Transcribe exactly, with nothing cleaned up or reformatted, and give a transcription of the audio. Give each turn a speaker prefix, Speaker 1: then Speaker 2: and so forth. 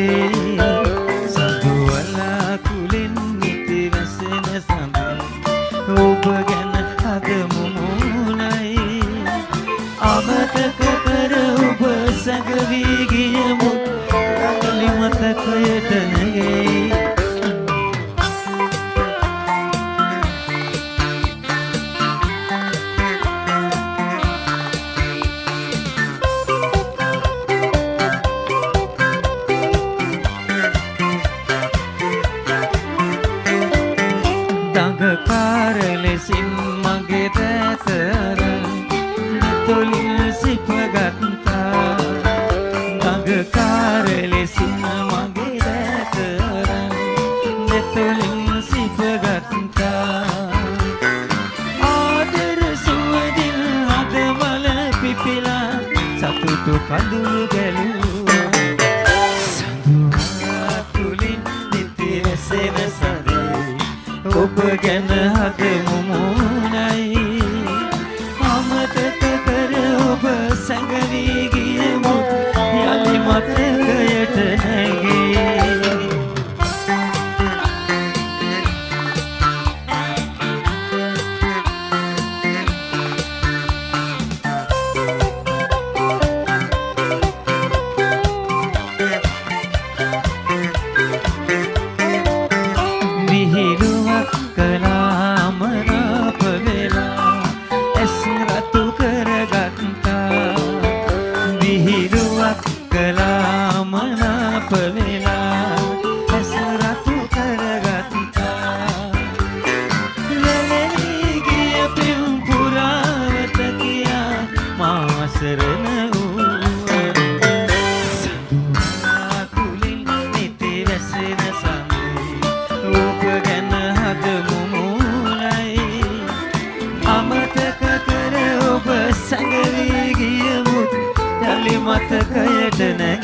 Speaker 1: නැගේ සඳුවලා කුලින් නිති වැසෙන සඳ ඔබ ගැන හදමු මුණයි අමතක කර ඔබ සැඟවී ගියමු යලි මතකයට නැගේ දඟකාර ලෙසින් මගේ දැතර දෙතොලින් සිපගත්තා දඟකාර ලෙසින් මගේ දැතර දෙතොලින් සිපගත්තා ආදර සුවදින් අදවල පිපිලා සතුටු කඳුළු ගැලුවා සඳුවා තුලින් නිති වැසෙන සඳේ ඔබ ගැන හදමු මුණයි අමතක කර ඔබ සැඟවී ගියමු යලි මතකයට නැගේ විහිළුවක් කළා මනාප වෙලා ඇස් රතු කරගත්තා විහිළුවක් කළා මනාප වෙලා ඇස් රතු කරගත්තා ලැලී ගිය පින් පුරාවත කියා මා සරණ වූ සඳුවා කුලින් නිති වැසෙන සඳේ ඔබ ගැන හදමු මුණයි අමතක කර ඔබ සැඟවී ගියමු යලි මතකයට නැ